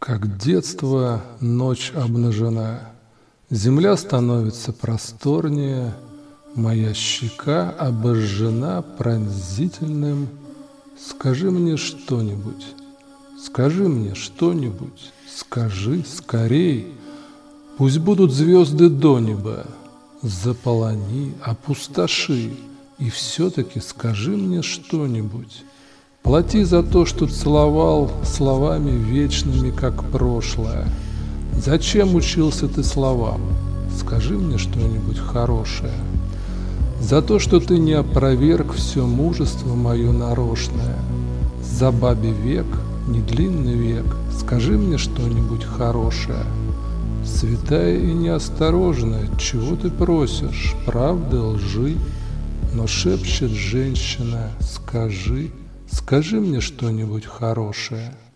Как детство, ночь обнажена, земля становится просторнее, моя щека обожжена пронзительным. Скажи мне что-нибудь, скажи мне что-нибудь, скажи скорей. Пусть будут звезды до неба, заполони, опустоши, и все-таки скажи мне что-нибудь. Плати за то, что целовал словами вечными, как прошлое. Зачем учился ты словам? Скажи мне что-нибудь хорошее. За то, что ты не опроверг все мужество мое нарочное. За бабий век, не длинный век, скажи мне что-нибудь хорошее. Святая и неосторожная, чего ты просишь, правды, лжи? Но шепчет женщина, скажи, скажи мне что-нибудь хорошее.